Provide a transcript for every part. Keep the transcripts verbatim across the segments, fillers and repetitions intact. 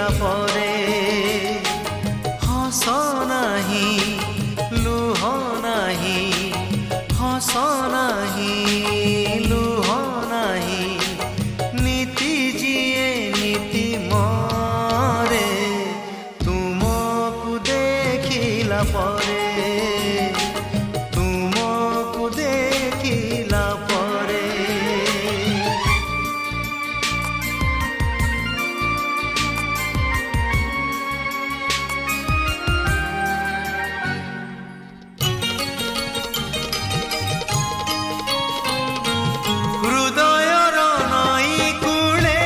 ଦେଖିଲା ପରେ ହସ ନାହିଁ ଲୁହ ନାହିଁ ହସ ନାହିଁ ଲୁହ ନାହିଁ ନୀତି ଯିଏ ନୀତି ମରେ ତୁମକୁ ଦେଖିଲା ପରେ ତୁମକୁ ଦେଖିଲା ପରେ ହୃଦୟର ନଈ କୂଳେ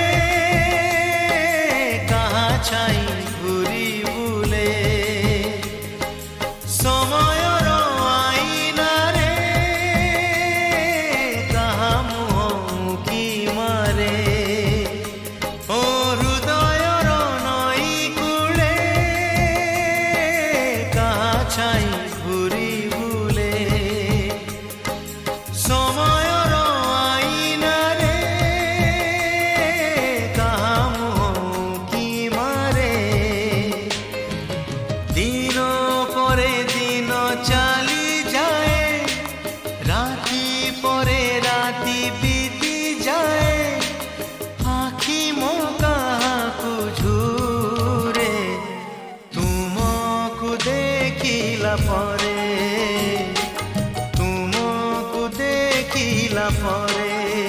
କାହା ଛାଇ ଘୂରି ବୁଲେ ସମୟର ଆଇନାରେ କାହା ମୁହଁ କି ମାରେ ଓ ହୃଦୟର ନଈ କୂଳେ କାହା ଛାଇ ଘୂରି ବୁଲେ ସମୟର ଆଇନାରେ କାହା ମୁହଁ କି ମାରେ ଦିନ ପରେ ଦିନ ଚାଲିଯାଏ ରାତି ପରେ ରାତି ବିତି ଯାଏ ଆଖି ମୋ କାହାକୁ ଝୁରେ ତୁମକୁ ଦେଖିଲା ପରେ ତୁମକୁ ଦେଖିଲା ପରେ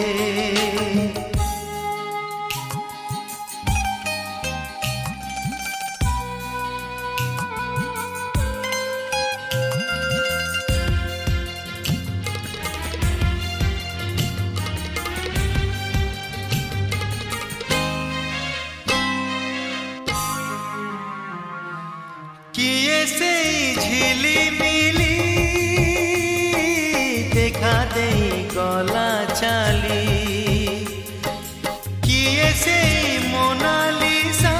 କିଏ ସେଇ ଝିଲିମିଲି ଦେଖା ଦେଇ ଗଲା ଚାଲି କିଏ ସେଇ ମୋନାଲିସା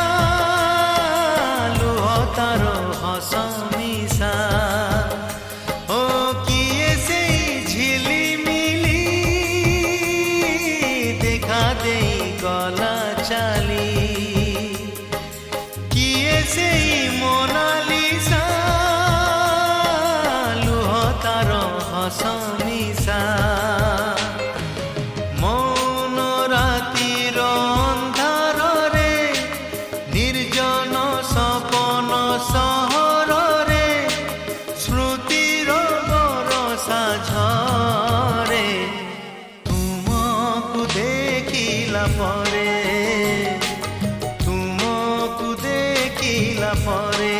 ଲୁହ ତାର ହସ ମିଶା ଓ କିଏ ସେଇ ଝିଲିମିଲି ଦେଖା ଦେଇ ଗଲା ଚାଲି କିଏ ସେଇ ମୋନାଲିସା ଲୁହ ତାର ହସ ମିଶା ମୌନ ରାତିର ଅନ୍ଧାରରେ ନିର୍ଜନ ସପନ ସହରରେ ସ୍ମୃତିର ବରଷା ଝରେ ତୁମକୁ ଦେଖିଲା ପରେ ତୁମକୁ ଦେଖିଲା ପରେ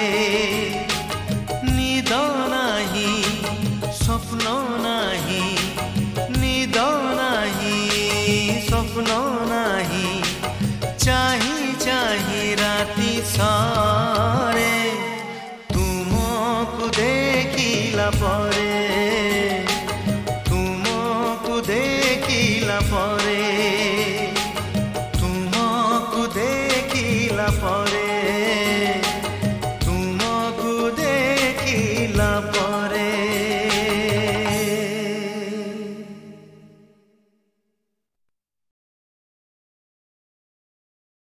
ନିଦ ନାହିଁ ସ୍ୱପ୍ନ ନାହିଁ ନିଦ ନାହିଁ ସ୍ୱପ୍ନ ନାହିଁ ଚାହିଁ ଚାହିଁ ରାତି ସରେ ତୁମକୁ ଦେଖିଲା ପରେ ତୁମକୁ ଦେଖିଲା ପରେ ତୁମକୁ ଦେଖିଲା ପରେ